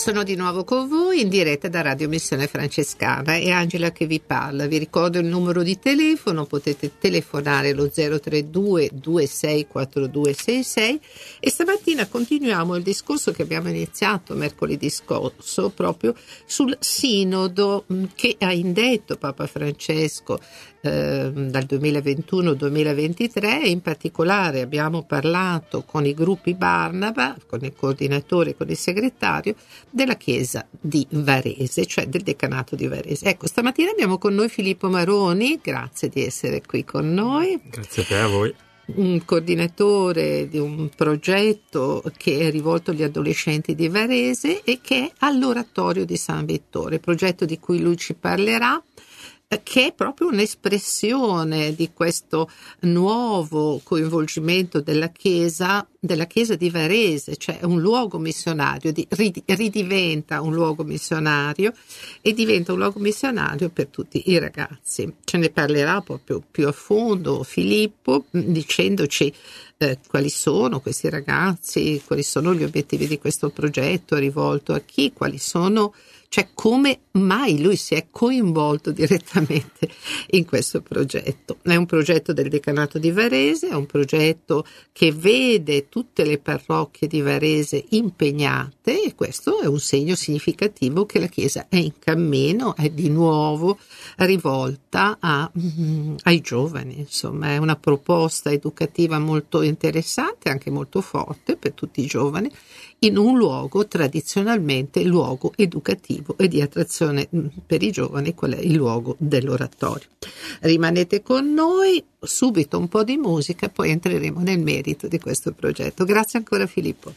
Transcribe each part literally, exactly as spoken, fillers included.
Sono di nuovo con voi in diretta da Radio Missione Francescana, è Angela che vi parla. Vi ricordo il numero di telefono, potete telefonare lo zero tre due due sei quattro due sei sei e stamattina continuiamo il discorso che abbiamo iniziato mercoledì scorso proprio sul sinodo che ha indetto Papa Francesco eh, dal duemilaventuno duemilaventitré, e in particolare abbiamo parlato con i gruppi Barnaba, con il coordinatore, con il segretario della chiesa di Varese, cioè del decanato di Varese. Ecco, stamattina abbiamo con noi Filippo Maroni, grazie di essere qui con noi. Grazie a te, a voi. Un coordinatore di un progetto che è rivolto agli adolescenti di Varese e che è all'Oratorio di San Vittore, progetto di cui lui ci parlerà, che è proprio un'espressione di questo nuovo coinvolgimento della Chiesa, della Chiesa di Varese, cioè un luogo missionario, di, ridiventa un luogo missionario e diventa un luogo missionario per tutti i ragazzi. Ce ne parlerà proprio più a fondo Filippo, dicendoci eh, quali sono questi ragazzi, quali sono gli obiettivi di questo progetto, rivolto a chi, quali sono, cioè come mai lui si è coinvolto direttamente in questo progetto. È un progetto del decanato di Varese, è un progetto che vede tutte le parrocchie di Varese impegnate, e questo è un segno significativo che la Chiesa è in cammino, è di nuovo rivolta a, mm, ai giovani. Insomma, è una proposta educativa molto interessante, anche molto forte per tutti i giovani, in un luogo tradizionalmente luogo educativo e di attrazione per i giovani, qual è il luogo dell'oratorio. Rimanete con noi, subito un po' di musica, poi entreremo nel merito di questo progetto. Grazie ancora Filippo.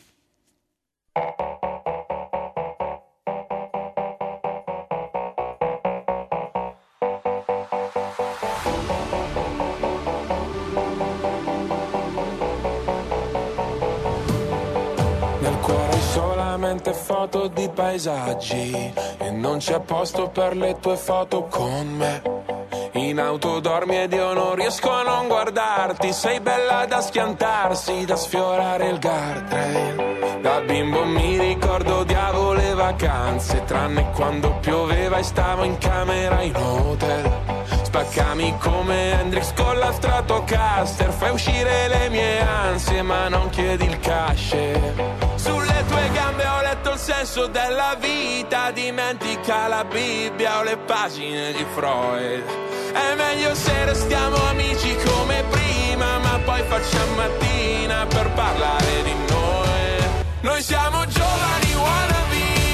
Foto di paesaggi e non c'è posto per le tue foto con me. In auto dormi ed io non riesco a non guardarti. Sei bella da schiantarsi, da sfiorare il guardrail. Da bimbo mi ricordo odiavo le vacanze, tranne quando pioveva e stavo in camera in hotel. Spaccami come Hendrix con la Stratocaster, fai uscire le mie ansie ma non chiedi il cash. Sulle tue gambe ho letto il senso della vita, dimentica la Bibbia o le pagine di Freud. È meglio se restiamo amici come prima, ma poi facciamo mattina per parlare di noi. Noi siamo giovani wannabe,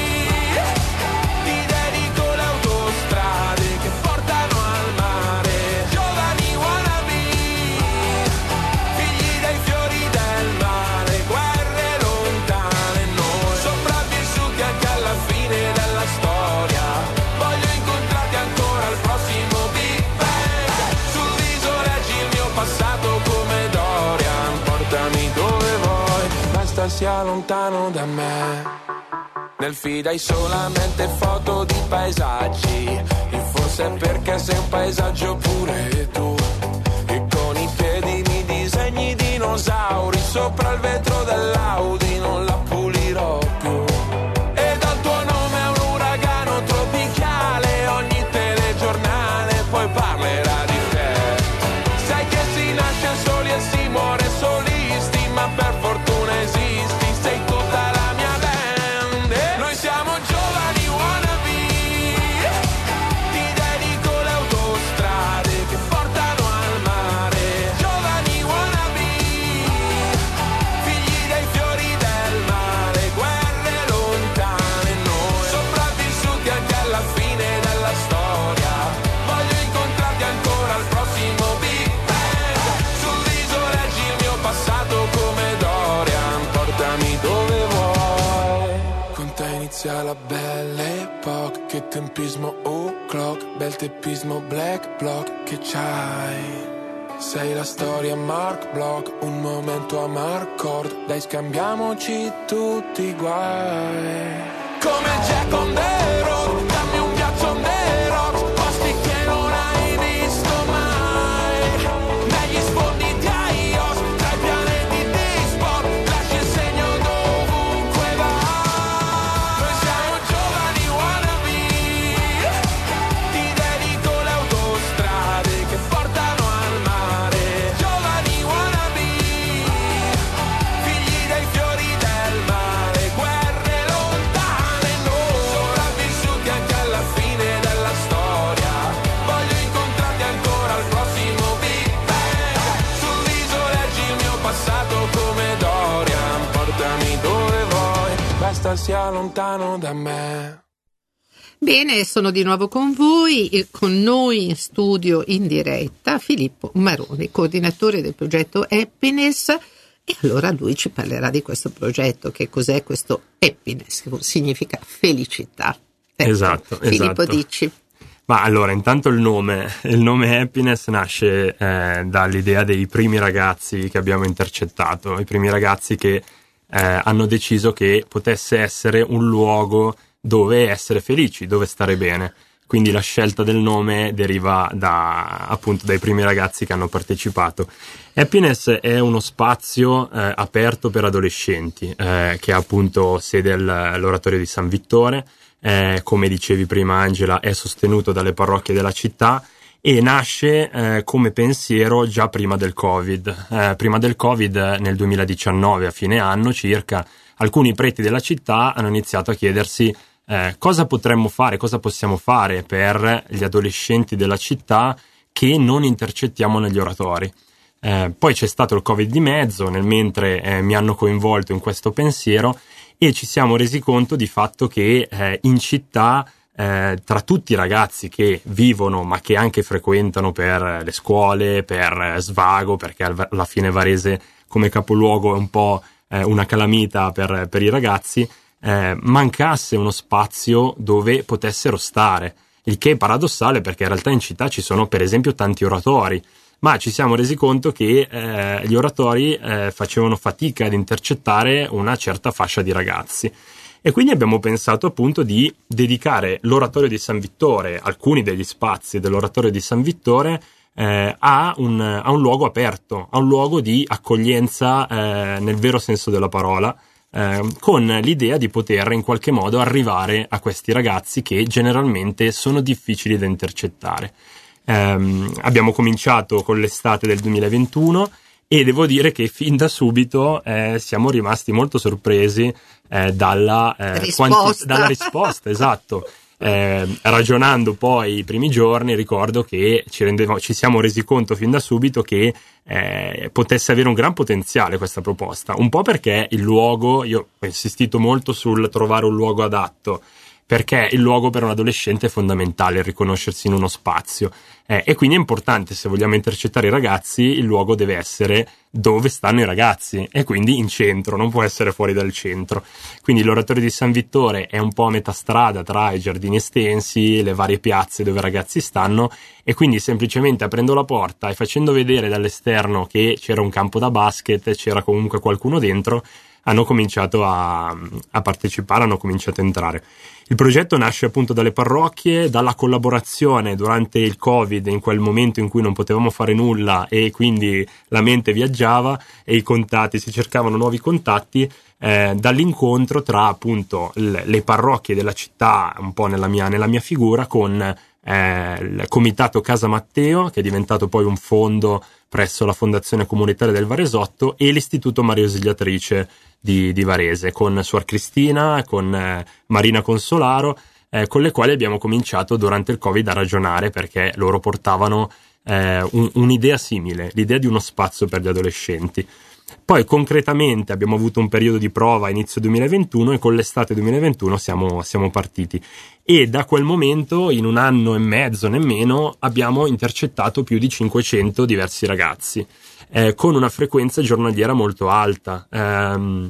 ti dedico le autostrade che portano al mare. Giovani wannabe, figli dei fiori del mare, guerre lontane noi, sopravvissuti anche alla fine della storia. Voglio incontrarti ancora al prossimo Big Bang. Sul viso leggi il mio passato come Dorian. Portami dove vuoi, basta sia lontano da me. Nel feed hai solamente foto di paesaggi, e forse è perché sei un paesaggio pure tu. E con i piedi mi disegni dinosauri sopra il vetro dell'Audi, non la pulirò più. E dal tuo nome è un uragano tropicale, ogni telegiornale poi parlerà di te. Sai che si nasce soli e si muore solisti, ma per fortuna esisti, sei tutta la mia band. E noi siamo giovani wannabe, ti dedico le autostrade che portano al mare. Giovani wannabe, figli dei fiori del mare, guerre lontane noi, sopravvissuti anche alla fine della storia. Voglio incontrarti ancora al prossimo Big Bang. Sul viso leggi il mio passato come Dorian. Portami dove vuoi. Con te inizia la belle epoca, che tempismo o'clock, bel teppismo black block che c'hai. Sei la storia Mark Block, un momento a Marcord, dai scambiamoci tutti i guai. Come Jack on the road, dammi un ghiaccio on the rocks, posti che non hai visto mai. Negli sfondi di iOS, tra i pianeti di sport, lasci il segno dovunque vai. Noi siamo basta sia lontano da me. Bene, sono di nuovo con voi e con noi in studio in diretta Filippo Maroni, coordinatore del progetto Happiness, e allora lui ci parlerà di questo progetto. Che cos'è questo Happiness? Che significa felicità. Ecco, esatto, Filippo, esatto. dici. Ma allora, intanto il nome, il nome Happiness nasce eh, dall'idea dei primi ragazzi che abbiamo intercettato, i primi ragazzi che eh, hanno deciso che potesse essere un luogo dove essere felici, dove stare bene. Quindi la scelta del nome deriva da, appunto, dai primi ragazzi che hanno partecipato. Happiness è uno spazio eh, aperto per adolescenti, eh, che ha appunto sede all'Oratorio di San Vittore. Eh, come dicevi prima Angela, è sostenuto dalle parrocchie della città e nasce eh, come pensiero già prima del Covid. Eh, prima del Covid, nel duemiladiciannove, a fine anno circa, alcuni preti della città hanno iniziato a chiedersi eh, cosa potremmo fare, cosa possiamo fare per gli adolescenti della città che non intercettiamo negli oratori. Eh, poi c'è stato il Covid di mezzo, nel mentre eh, mi hanno coinvolto in questo pensiero, e ci siamo resi conto di fatto che eh, in città, eh, tra tutti i ragazzi che vivono ma che anche frequentano per le scuole, per svago, perché alla fine Varese come capoluogo è un po' eh, una calamita per, per i ragazzi, eh, mancasse uno spazio dove potessero stare, il che è paradossale perché in realtà in città ci sono per esempio tanti oratori, ma ci siamo resi conto che eh, gli oratori eh, facevano fatica ad intercettare una certa fascia di ragazzi, e quindi abbiamo pensato appunto di dedicare l'oratorio di San Vittore, alcuni degli spazi dell'oratorio di San Vittore, eh, a, un, a un luogo aperto, a un luogo di accoglienza eh, nel vero senso della parola, eh, con l'idea di poter in qualche modo arrivare a questi ragazzi che generalmente sono difficili da intercettare. Um, abbiamo cominciato con l'estate del duemilaventuno e devo dire che fin da subito eh, siamo rimasti molto sorpresi eh, dalla, eh, risposta. Quanti- dalla risposta, esatto. Eh, ragionando poi i primi giorni, ricordo che ci, rendevo, ci siamo resi conto fin da subito che eh, potesse avere un gran potenziale questa proposta, un po' perché il luogo, io ho insistito molto sul trovare un luogo adatto, perché il luogo per un adolescente è fondamentale, riconoscersi in uno spazio, eh, e quindi è importante, se vogliamo intercettare i ragazzi, il luogo deve essere dove stanno i ragazzi, e quindi in centro, non può essere fuori dal centro. Quindi l'oratorio di San Vittore è un po' a metà strada tra i giardini estensi, le varie piazze dove i ragazzi stanno, e quindi semplicemente aprendo la porta e facendo vedere dall'esterno che c'era un campo da basket, c'era comunque qualcuno dentro, hanno cominciato a, a partecipare, hanno cominciato a entrare. Il progetto nasce appunto dalle parrocchie, dalla collaborazione durante il Covid, in quel momento in cui non potevamo fare nulla e quindi la mente viaggiava e i contatti, si cercavano nuovi contatti, eh, dall'incontro tra appunto le, le parrocchie della città, un po' nella mia, nella mia figura, con eh, il comitato Casa Matteo, che è diventato poi un fondo presso la Fondazione Comunitaria del Varesotto, e l'Istituto Maria Ausiliatrice di, di Varese, con Suor Cristina, con eh, Marina Consolaro, eh, con le quali abbiamo cominciato durante il Covid a ragionare, perché loro portavano eh, un, un'idea simile, l'idea di uno spazio per gli adolescenti. Poi concretamente abbiamo avuto un periodo di prova a inizio duemilaventuno e con l'estate duemilaventuno siamo, siamo partiti, e da quel momento, in un anno e mezzo nemmeno, abbiamo intercettato più di cinquecento diversi ragazzi, eh, con una frequenza giornaliera molto alta. Ehm,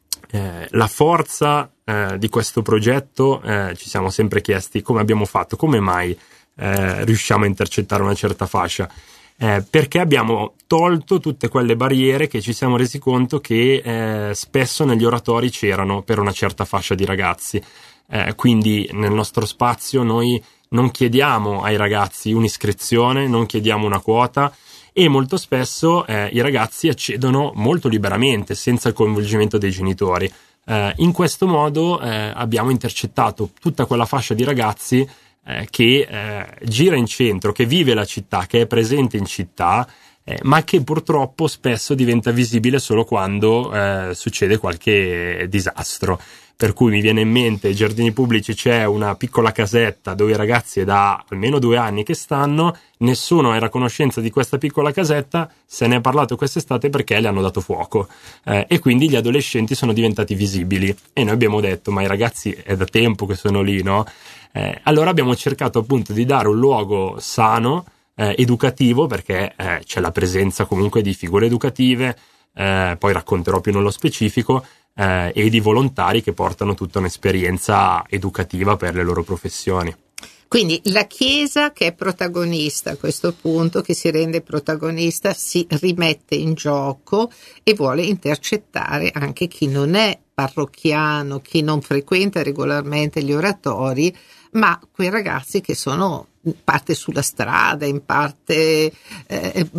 eh, la forza eh, di questo progetto, eh, ci siamo sempre chiesti come abbiamo fatto, come mai eh, riusciamo a intercettare una certa fascia. Eh, perché abbiamo tolto tutte quelle barriere che ci siamo resi conto che eh, spesso negli oratori c'erano per una certa fascia di ragazzi. Eh, quindi nel nostro spazio noi non chiediamo ai ragazzi un'iscrizione, non chiediamo una quota, e molto spesso eh, i ragazzi accedono molto liberamente, senza il coinvolgimento dei genitori. Eh, in questo modo eh, abbiamo intercettato tutta quella fascia di ragazzi Eh, che eh, gira in centro, che vive la città, che è presente in città, eh, ma che purtroppo spesso diventa visibile solo quando eh, succede qualche disastro. per cui mi viene in mente, ai giardini pubblici c'è una piccola casetta dove i ragazzi è da almeno due anni che stanno, nessuno era a conoscenza di questa piccola casetta, se ne è parlato quest'estate perché le hanno dato fuoco, eh, e quindi gli adolescenti sono diventati visibili, e noi abbiamo detto ma i ragazzi è da tempo che sono lì, no? Eh, allora abbiamo cercato appunto di dare un luogo sano, eh, educativo, perché eh, c'è la presenza comunque di figure educative, eh, poi racconterò più nello specifico, eh, e di volontari che portano tutta un'esperienza educativa per le loro professioni. Quindi la Chiesa, che è protagonista a questo punto, che si rende protagonista, si rimette in gioco e vuole intercettare anche chi non è parrocchiano, chi non frequenta regolarmente gli oratori, ma quei ragazzi che sono in parte sulla strada, in parte, eh,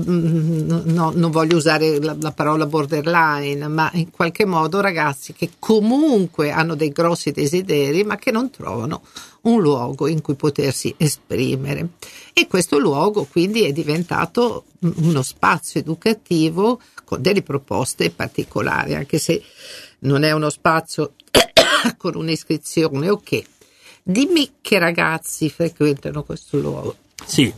no, non voglio usare la, la parola borderline, ma in qualche modo ragazzi che comunque hanno dei grossi desideri, ma che non trovano un luogo in cui potersi esprimere. E questo luogo quindi è diventato uno spazio educativo con delle proposte particolari, anche se non è uno spazio con un'iscrizione, ok. Dimmi che ragazzi frequentano questo luogo. Sì,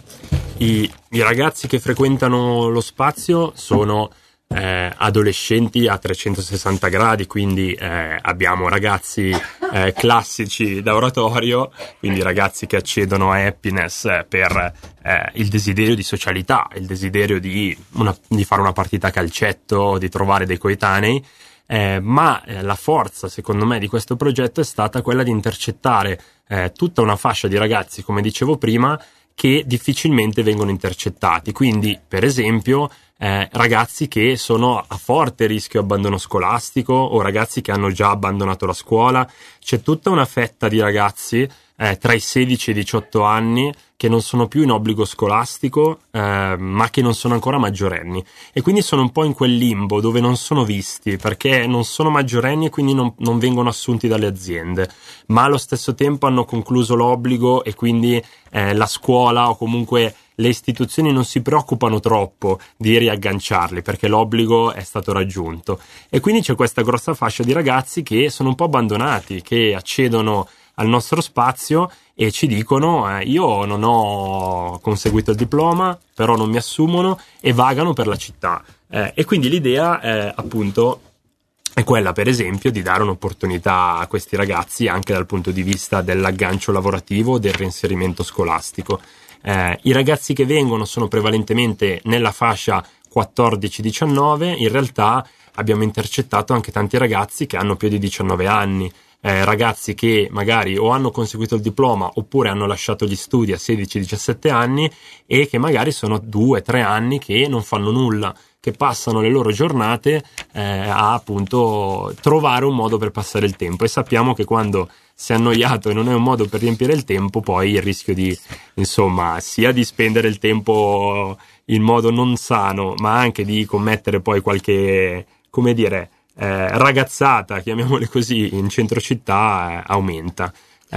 i, i ragazzi che frequentano lo spazio sono eh, adolescenti a trecentosessanta gradi, quindi eh, abbiamo ragazzi eh, classici da oratorio, quindi ragazzi che accedono a Happiness per eh, il desiderio di socialità, il desiderio di, una, di fare una partita a calcetto, di trovare dei coetanei. Eh, ma eh, la forza, secondo me, di questo progetto è stata quella di intercettare eh, tutta una fascia di ragazzi, come dicevo prima, che difficilmente vengono intercettati. Quindi, per esempio, eh, ragazzi che sono a forte rischio abbandono scolastico o ragazzi che hanno già abbandonato la scuola. C'è tutta una fetta di ragazzi eh, tra i sedici e i diciotto anni che non sono più in obbligo scolastico, eh, ma che non sono ancora maggiorenni, e quindi sono un po' in quel limbo dove non sono visti perché non sono maggiorenni e quindi non, non vengono assunti dalle aziende, ma allo stesso tempo hanno concluso l'obbligo e quindi eh, la scuola o comunque le istituzioni non si preoccupano troppo di riagganciarli perché l'obbligo è stato raggiunto, e quindi c'è questa grossa fascia di ragazzi che sono un po' abbandonati, che accedono al nostro spazio e ci dicono eh, io non ho conseguito il diploma, però non mi assumono, e vagano per la città, eh, e quindi l'idea eh, appunto è quella, per esempio, di dare un'opportunità a questi ragazzi anche dal punto di vista dell'aggancio lavorativo, del reinserimento scolastico. Eh, i ragazzi che vengono sono prevalentemente nella fascia quattordici diciannove, in realtà abbiamo intercettato anche tanti ragazzi che hanno più di diciannove anni, Eh, ragazzi che magari o hanno conseguito il diploma oppure hanno lasciato gli studi a sedici diciassette anni e che magari sono due tre anni che non fanno nulla, che passano le loro giornate eh, a appunto trovare un modo per passare il tempo, e sappiamo che quando si è annoiato e non è un modo per riempire il tempo, poi il rischio di, insomma, sia di spendere il tempo in modo non sano, ma anche di commettere poi qualche, come dire, Eh, ragazzata, chiamiamole così, in centro città eh, aumenta.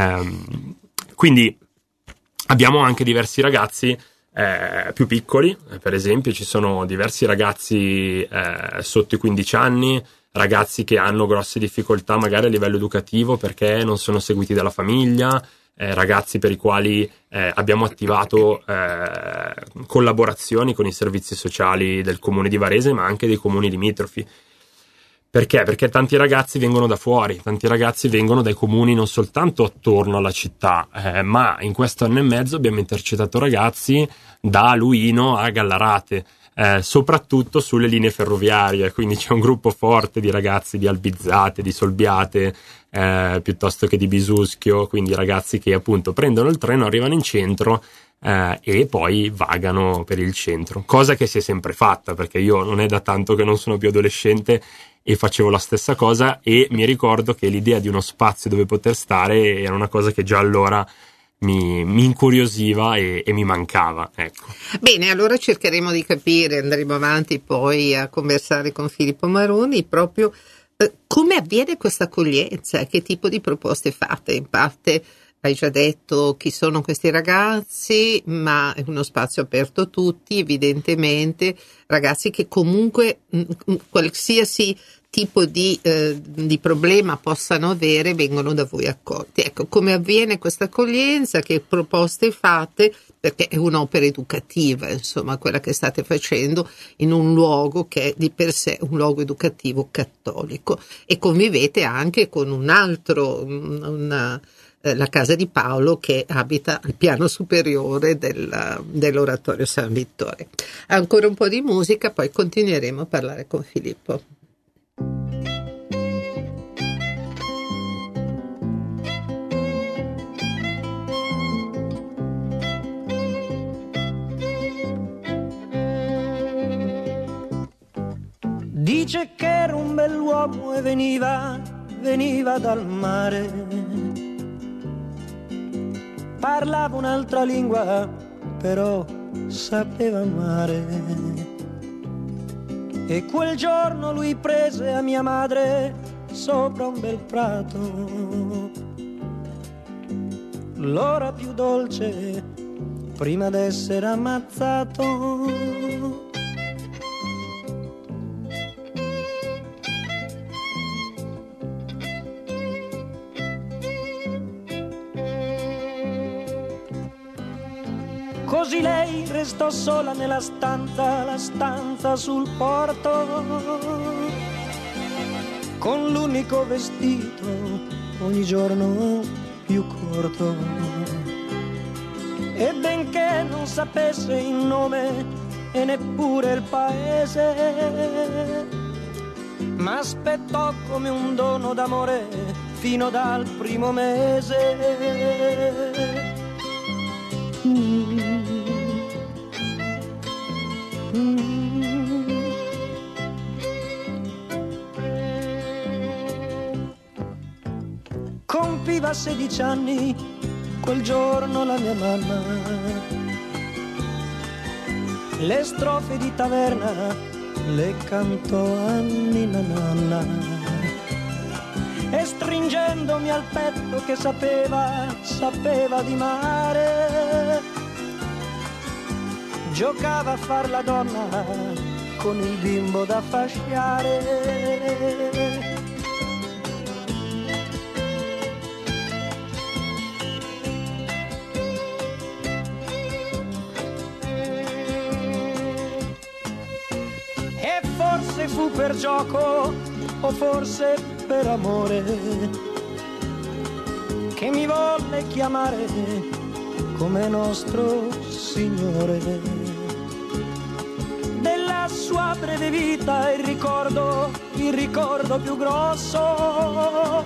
Um, quindi abbiamo anche diversi ragazzi eh, più piccoli, eh, per esempio ci sono diversi ragazzi eh, sotto i quindici anni, ragazzi che hanno grosse difficoltà magari a livello educativo perché non sono seguiti dalla famiglia, eh, ragazzi per i quali eh, abbiamo attivato eh, collaborazioni con i servizi sociali del comune di Varese, ma anche dei comuni limitrofi. Perché? Perché tanti ragazzi vengono da fuori, tanti ragazzi vengono dai comuni non soltanto attorno alla città, eh, ma in questo anno e mezzo abbiamo intercettato ragazzi da Luino a Gallarate, eh, soprattutto sulle linee ferroviarie, quindi c'è un gruppo forte di ragazzi di Albizzate, di Solbiate, eh, piuttosto che di Bisuschio, quindi ragazzi che appunto prendono il treno, arrivano in centro eh, e poi vagano per il centro, cosa che si è sempre fatta, perché io non è da tanto che non sono più adolescente e facevo la stessa cosa, e mi ricordo che l'idea di uno spazio dove poter stare era una cosa che già allora mi, mi incuriosiva e, e mi mancava, ecco. Bene, allora cercheremo di capire, andremo avanti poi a conversare con Filippo Maroni proprio eh, come avviene questa accoglienza, che tipo di proposte fate, in parte hai già detto chi sono questi ragazzi, ma è uno spazio aperto a tutti, evidentemente, ragazzi che comunque mh, qualsiasi tipo di, eh, di problema possano avere vengono da voi accolti. Ecco, come avviene questa accoglienza, che proposte fate, perché è un'opera educativa, insomma, quella che state facendo in un luogo che è di per sé un luogo educativo cattolico, e convivete anche con un altro, una, la casa di Paolo, che abita al piano superiore del, dell'oratorio San Vittore. Ancora un po' di musica, poi continueremo a parlare con Filippo. Dice che era un bell'uomo e veniva, veniva dal mare. Parlava un'altra lingua, però sapeva amare. E quel giorno lui prese a mia madre sopra un bel prato, l'ora più dolce prima d'essere ammazzato. Così lei restò sola nella stanza, la stanza sul porto, con l'unico vestito ogni giorno più corto. E benché non sapesse il nome e neppure il paese, ma aspettò come un dono d'amore fino dal primo mese. Mm. Mm. Compiva sedici anni quel giorno la mia mamma, le strofe di taverna le cantò a Ninna Nanna, e stringendomi al petto che sapeva, sapeva di mare, giocava a far la donna con il bimbo da fasciare. E forse fu per gioco o forse per amore che mi volle chiamare come nostro Signore. Della sua breve vita il ricordo, il ricordo più grosso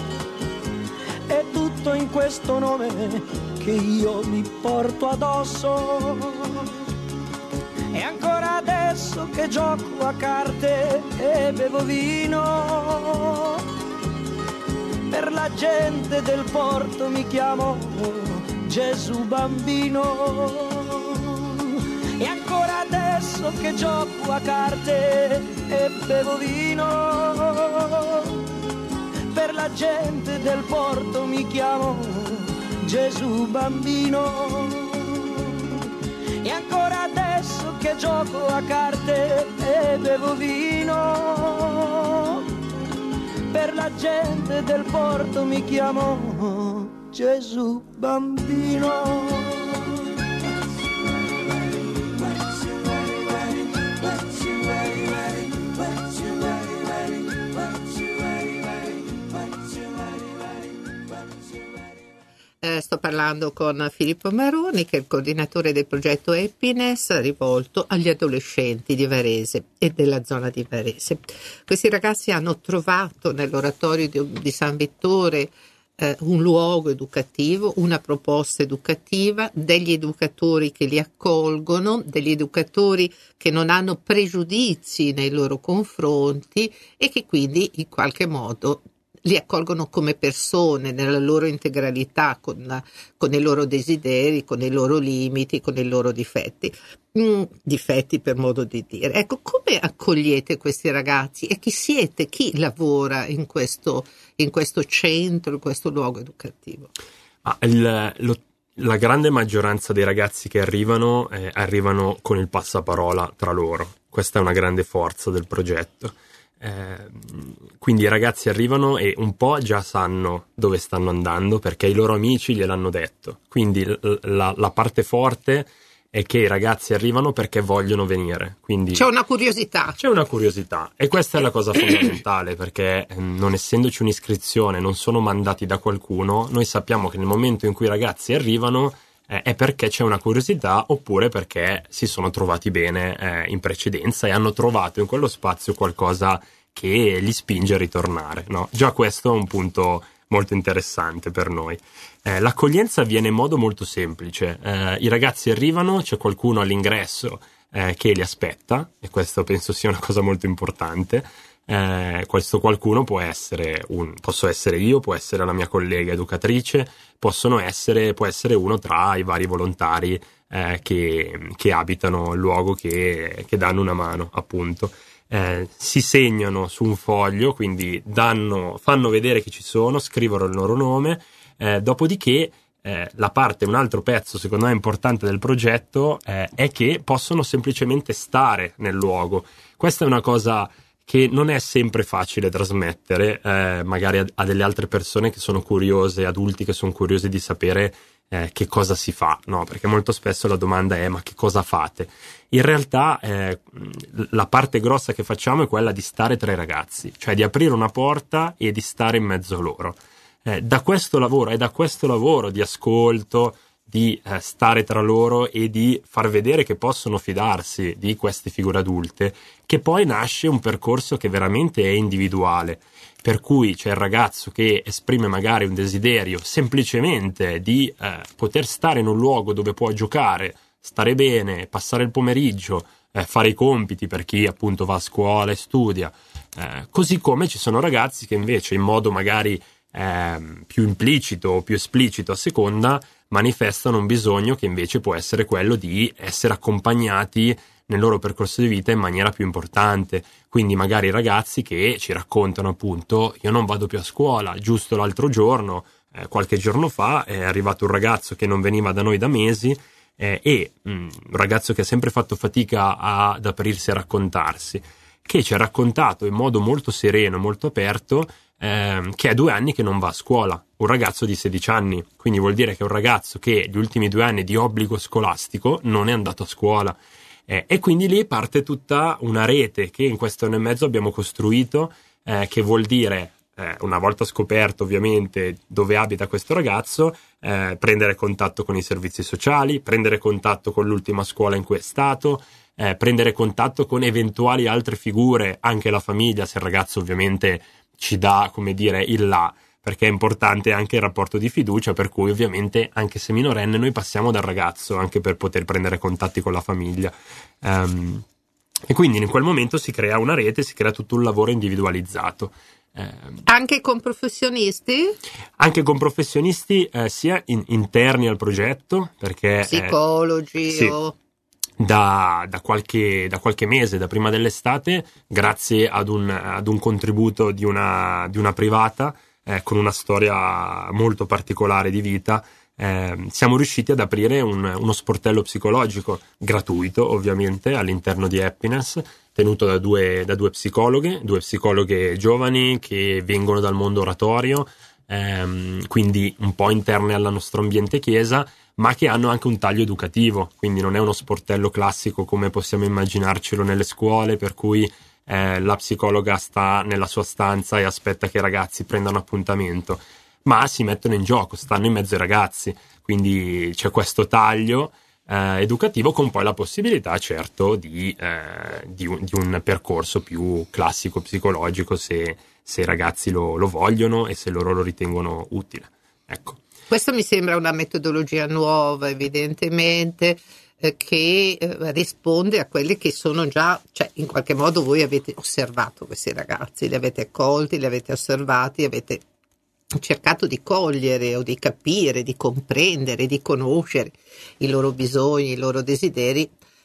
è tutto in questo nome che io mi porto addosso. E ancora adesso che gioco a carte e bevo vino, per la gente del porto mi chiamo Gesù bambino. E ancora adesso che gioco a carte e bevo vino, per la gente del porto mi chiamo Gesù bambino. E ancora adesso che gioco a carte e bevo vino, per la gente del porto mi chiamo Gesù bambino. Eh, sto parlando con Filippo Maroni, che è il coordinatore del progetto Happiness rivolto agli adolescenti di Varese e della zona di Varese. Questi ragazzi hanno trovato nell'oratorio di, di San Vittore eh, un luogo educativo, una proposta educativa, degli educatori che li accolgono, degli educatori che non hanno pregiudizi nei loro confronti e che quindi in qualche modo li accolgono come persone nella loro integralità, con, la, con i loro desideri, con i loro limiti, con i loro difetti. Mm, difetti per modo di dire. Ecco, come accogliete questi ragazzi e chi siete, chi lavora in questo, in questo centro, in questo luogo educativo? Ah, il, lo, la grande maggioranza dei ragazzi che arrivano eh, arrivano con il passaparola tra loro. Questa è una grande forza del progetto. Eh, quindi i ragazzi arrivano e un po' già sanno dove stanno andando perché i loro amici gliel'hanno detto. Quindi l- la, la parte forte è che i ragazzi arrivano perché vogliono venire. Quindi c'è una curiosità. C'è una curiosità e questa è la cosa fondamentale, perché non essendoci un'iscrizione, non sono mandati da qualcuno, noi sappiamo che nel momento in cui i ragazzi arrivano eh, è perché c'è una curiosità oppure perché si sono trovati bene eh, in precedenza e hanno trovato in quello spazio qualcosa che li spinge a ritornare, no? Già questo è un punto molto interessante per noi. Eh, l'accoglienza avviene in modo molto semplice. Eh, i ragazzi arrivano, c'è qualcuno all'ingresso eh, che li aspetta, e questo penso sia una cosa molto importante. Eh, questo qualcuno può essere un, posso essere io, può essere la mia collega educatrice, possono essere, può essere uno tra i vari volontari eh, che, che abitano il luogo, che, che danno una mano, appunto. Eh, si segnano su un foglio, quindi danno, fanno vedere che ci sono, scrivono il loro nome, eh, dopodiché eh, la parte, un altro pezzo secondo me importante del progetto eh, è che possono semplicemente stare nel luogo. Questa è una cosa che non è sempre facile trasmettere, eh, magari a, a delle altre persone che sono curiose, adulti che sono curiosi di sapere eh, che cosa si fa, no? Perché molto spesso la domanda è: ma che cosa fate? In realtà eh, la parte grossa che facciamo è quella di stare tra i ragazzi, cioè di aprire una porta e di stare in mezzo a loro. Eh, da questo lavoro, è da questo lavoro di ascolto, di eh, stare tra loro e di far vedere che possono fidarsi di queste figure adulte, che poi nasce un percorso che veramente è individuale, per cui c'è il ragazzo che esprime magari un desiderio semplicemente di eh, poter stare in un luogo dove può giocare, stare bene, passare il pomeriggio, eh, fare i compiti per chi appunto va a scuola e studia, eh, così come ci sono ragazzi che invece in modo magari eh, più implicito o più esplicito a seconda manifestano un bisogno che invece può essere quello di essere accompagnati nel loro percorso di vita in maniera più importante. Quindi magari ragazzi che ci raccontano appunto: io non vado più a scuola, giusto l'altro giorno, eh, qualche giorno fa è arrivato un ragazzo che non veniva da noi da mesi eh, e mh, un ragazzo che ha sempre fatto fatica a, ad aprirsi a raccontarsi, che ci ha raccontato in modo molto sereno, molto aperto, eh, che è due anni che non va a scuola, un ragazzo di sedici anni, quindi vuol dire che è un ragazzo che gli ultimi due anni di obbligo scolastico non è andato a scuola. Eh, e quindi lì parte tutta una rete che in questo anno e mezzo abbiamo costruito, eh, che vuol dire, eh, una volta scoperto ovviamente dove abita questo ragazzo, eh, prendere contatto con i servizi sociali, prendere contatto con l'ultima scuola in cui è stato, eh, prendere contatto con eventuali altre figure, anche la famiglia, se il ragazzo ovviamente ci dà, come dire, il là, perché è importante anche il rapporto di fiducia, per cui ovviamente anche se minorenne noi passiamo dal ragazzo anche per poter prendere contatti con la famiglia, um, e quindi in quel momento si crea una rete, si crea tutto un lavoro individualizzato. Um, anche con professionisti? Anche con professionisti eh, sia in, interni al progetto, perché psicologi eh, sì, o... Da, da, qualche, da qualche mese, da prima dell'estate, grazie ad un, ad un contributo di una, di una privata eh, con una storia molto particolare di vita, eh, siamo riusciti ad aprire un, uno sportello psicologico gratuito, ovviamente, all'interno di Happiness, tenuto da due, da due psicologhe, due psicologhe giovani che vengono dal mondo oratorio, ehm, quindi un po' interne al nostro ambiente chiesa, ma che hanno anche un taglio educativo, quindi non è uno sportello classico come possiamo immaginarcelo nelle scuole, per cui eh, la psicologa sta nella sua stanza e aspetta che i ragazzi prendano appuntamento, ma si mettono in gioco, stanno in mezzo ai ragazzi, quindi c'è questo taglio eh, educativo con poi la possibilità, certo, di, eh, di, un, di un percorso più classico psicologico se, se i ragazzi lo, lo vogliono e se loro lo ritengono utile. Ecco. Questo mi sembra una metodologia nuova, evidentemente, eh, che eh, risponde a quelli che sono già, cioè in qualche modo voi avete osservato questi ragazzi, li avete accolti, li avete osservati, avete cercato di cogliere o di capire, di comprendere, di conoscere i loro bisogni, i loro desideri,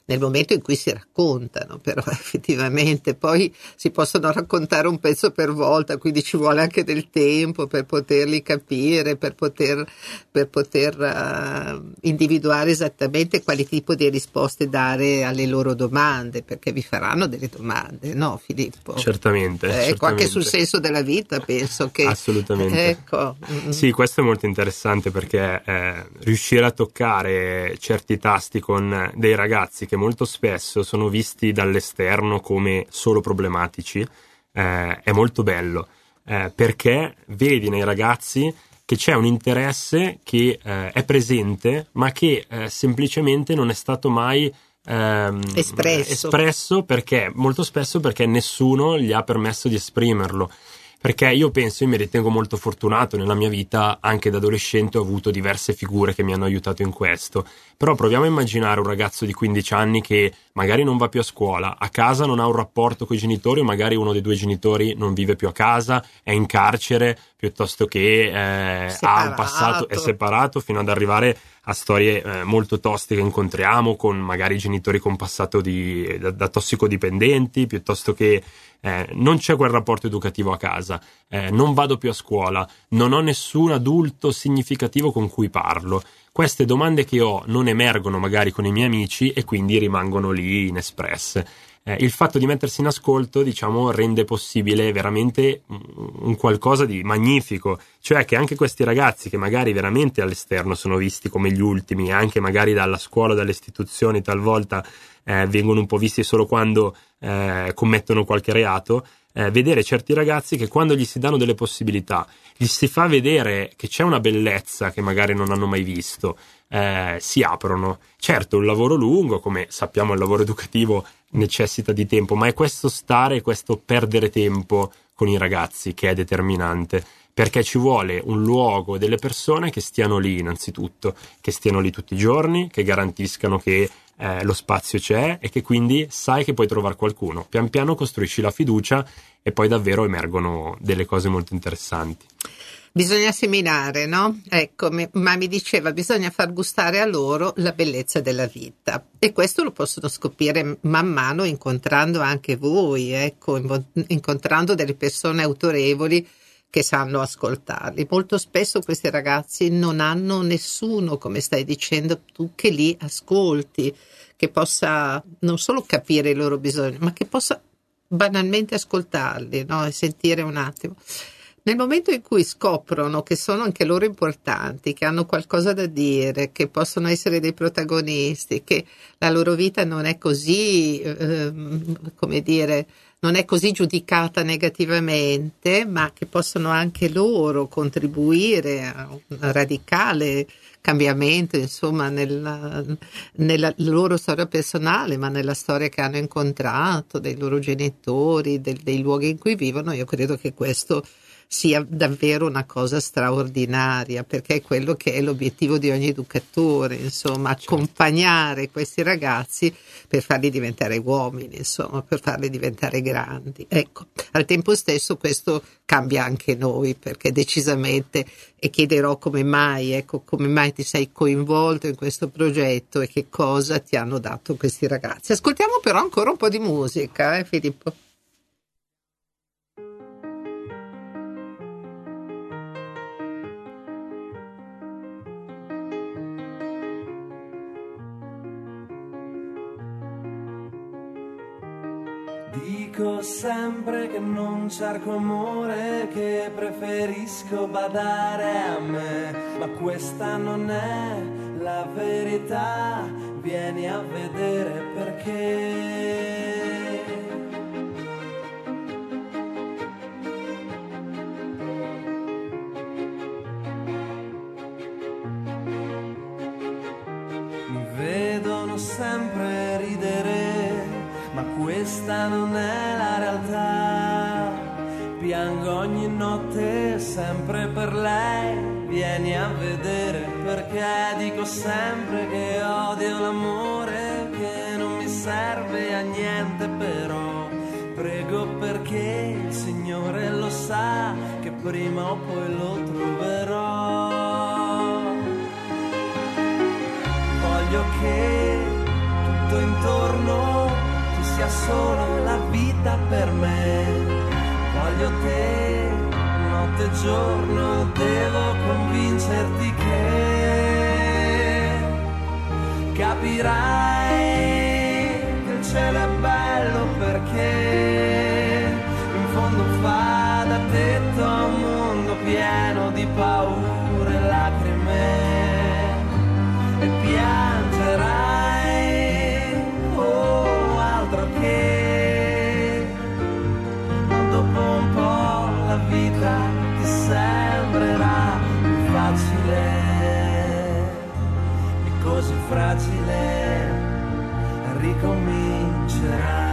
nel momento in cui si raccontano, però effettivamente poi si possono raccontare un pezzo per volta, quindi ci vuole anche del tempo per poterli capire, per poter, per poter uh, individuare esattamente quali tipo di risposte dare alle loro domande, perché vi faranno delle domande, no Filippo? Certamente, Ecco, certamente. Anche sul senso della vita penso che... Assolutamente. Ecco. Sì, questo è molto interessante perché eh, riuscire a toccare certi tasti con dei ragazzi che molto spesso sono visti dall'esterno come solo problematici eh, è molto bello, eh, perché vedi nei ragazzi che c'è un interesse che eh, è presente, ma che eh, semplicemente non è stato mai ehm, espresso. espresso perché molto spesso perché nessuno gli ha permesso di esprimerlo. Perché io penso, io mi ritengo molto fortunato nella mia vita, anche da adolescente ho avuto diverse figure che mi hanno aiutato in questo. Però proviamo a immaginare un ragazzo di quindici anni che magari non va più a scuola, a casa non ha un rapporto con i genitori o magari uno dei due genitori non vive più a casa, è in carcere, piuttosto che eh, ha un passato, è separato, fino ad arrivare a storie eh, molto toste che incontriamo con magari genitori con passato di, da, da tossicodipendenti, piuttosto che eh, non c'è quel rapporto educativo a casa, eh, non vado più a scuola, non ho nessun adulto significativo con cui parlo. Queste domande che ho non emergono magari con i miei amici e quindi rimangono lì inespresse. Eh, il fatto di mettersi in ascolto, diciamo, rende possibile veramente un qualcosa di magnifico, cioè che anche questi ragazzi che magari veramente all'esterno sono visti come gli ultimi, anche magari dalla scuola, dalle istituzioni talvolta eh, vengono un po' visti solo quando eh, commettono qualche reato, eh, vedere certi ragazzi che quando gli si danno delle possibilità, gli si fa vedere che c'è una bellezza che magari non hanno mai visto, eh, si aprono. Certo, un lavoro lungo, come sappiamo il lavoro educativo necessita di tempo, ma è questo stare, questo perdere tempo con i ragazzi che è determinante, perché ci vuole un luogo, delle persone che stiano lì innanzitutto, che stiano lì tutti i giorni, che garantiscano che eh, lo spazio c'è e che quindi sai che puoi trovare qualcuno. Pian piano costruisci la fiducia e poi davvero emergono delle cose molto interessanti. Bisogna seminare, no? Ecco, mi, ma mi diceva, bisogna far gustare a loro la bellezza della vita. E questo lo possono scoprire man mano incontrando anche voi, ecco, incontrando delle persone autorevoli che sanno ascoltarli. Molto spesso questi ragazzi non hanno nessuno, come stai dicendo tu, che li ascolti, che possa non solo capire i loro bisogni, ma che possa banalmente ascoltarli, no? E sentire un attimo. Nel momento in cui scoprono che sono anche loro importanti, che hanno qualcosa da dire, che possono essere dei protagonisti, che la loro vita non è così, eh, come dire, non è così giudicata negativamente, ma che possono anche loro contribuire a un radicale cambiamento, insomma, nella, nella loro storia personale, ma nella storia che hanno incontrato, dei loro genitori, del, dei luoghi in cui vivono. Io credo che questo sia davvero una cosa straordinaria, perché è quello che è l'obiettivo di ogni educatore, insomma, accompagnare questi ragazzi per farli diventare uomini, insomma, per farli diventare grandi. Ecco, al tempo stesso questo cambia anche noi, perché decisamente, e chiederò come mai, ecco, come mai ti sei coinvolto in questo progetto e che cosa ti hanno dato questi ragazzi. Ascoltiamo però ancora un po' di musica, eh Filippo? Dico sempre che non cerco amore, che preferisco badare a me, ma questa non è la verità, vieni a vedere perché. Mi vedono sempre ridere, ma questa non è la realtà. Piango ogni notte sempre per lei, vieni a vedere perché. Dico sempre che odio l'amore, che non mi serve a niente, però prego perché il Signore lo sa che prima o poi lo troverò. Voglio che tutto intorno ci sia solo la vita per me. Voglio te, notte e giorno, devo convincerti che capirai che il cielo è bello perché in fondo fa da tetto a un mondo pieno di paure e lacrime, e piangerai, oh altro che, ma dopo un po' la vita ti sembrerà più facile e così fragile ricomincerai.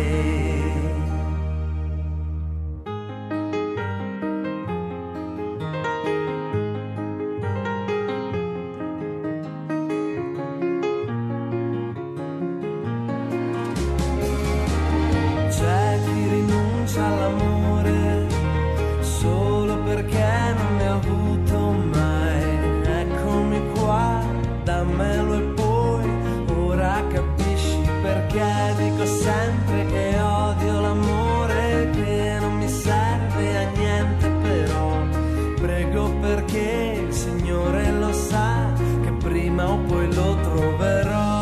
C'è chi rinuncia all'amore solo perché non ne ha avuto mai. Eccomi qua, dammelo e poi ora capisci perché dico sempre che odio l'amore, che non mi serve a niente, però prego perché il Signore lo sa che prima o poi lo troverò.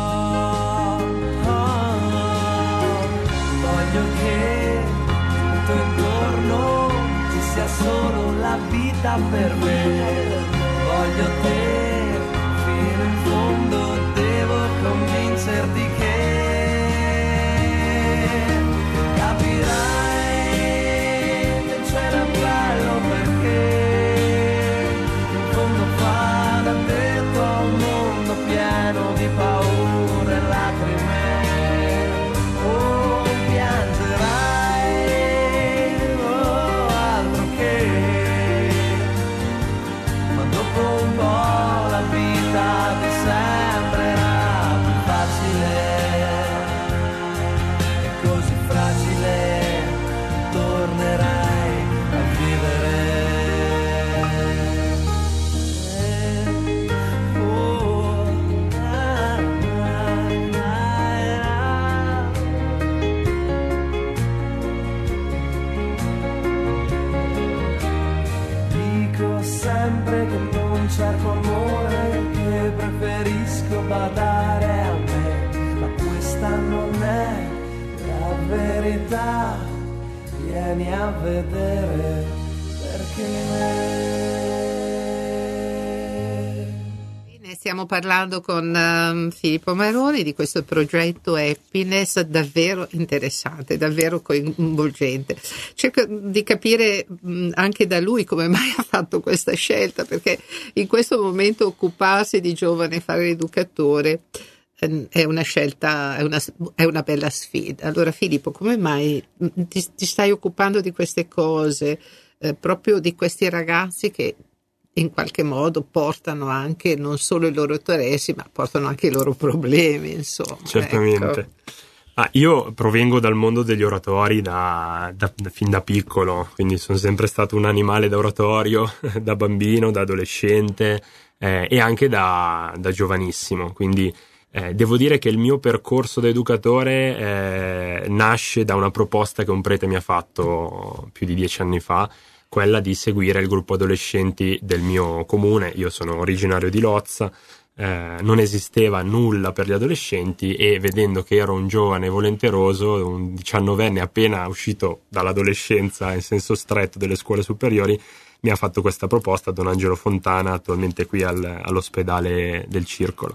Voglio che tutto intorno ci sia solo la vita per me. Voglio te fino in fondo, devo convincerti che capirai che il cielo è bello perché in fondo fa da tetto a un mondo pieno di paure e lacrime. Oh, piangerai, oh, altro che, ma dopo un po' la vita ti sembrerà più facile e così fragile tornerai a vivere. Oh, ah, ah, ah. Dico sempre che non cerco amore, che preferisco badare a me, ma questa non è la verità. Vieni a vedere perché. Stiamo parlando con um, Filippo Maroni di questo progetto Happiness davvero interessante, davvero coinvolgente. Cerco di capire mh, anche da lui come mai ha fatto questa scelta, perché in questo momento occuparsi di giovane e fare l'educatore eh, è una scelta, è una, è una bella sfida. Allora Filippo, come mai ti, ti stai occupando di queste cose, eh, proprio di questi ragazzi che in qualche modo portano anche non solo i loro interessi, ma portano anche i loro problemi, insomma. Certamente. Ecco. Ah, io provengo dal mondo degli oratori da, da, da, fin da piccolo, quindi sono sempre stato un animale da oratorio, da bambino, da adolescente eh, e anche da, da giovanissimo, quindi eh, devo dire che il mio percorso da educatore eh, nasce da una proposta che un prete mi ha fatto più di dieci anni fa, quella di seguire il gruppo adolescenti del mio comune. Io sono originario di Lozza, eh, non esisteva nulla per gli adolescenti e vedendo che ero un giovane volenteroso, un diciannovenne appena uscito dall'adolescenza in senso stretto delle scuole superiori, mi ha fatto questa proposta Don Angelo Fontana, attualmente qui al, all'ospedale del Circolo.